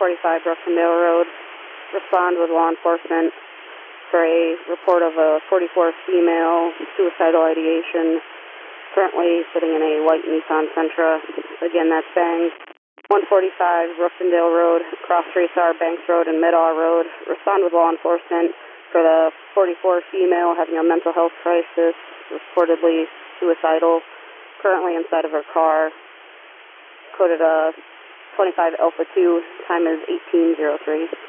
145 Ruffendale Road. Respond with law enforcement for a report of a 44 female, suicidal ideation, currently sitting in a white Nissan Sentra. Again, that's bang. 145 Ruffendale Road, cross Trace R, Banks Road, and Mid-Aw Road. Respond with law enforcement for the 44 female having a mental health crisis, reportedly suicidal, currently inside of her car. Coded 25 Alpha 2, time is 1803.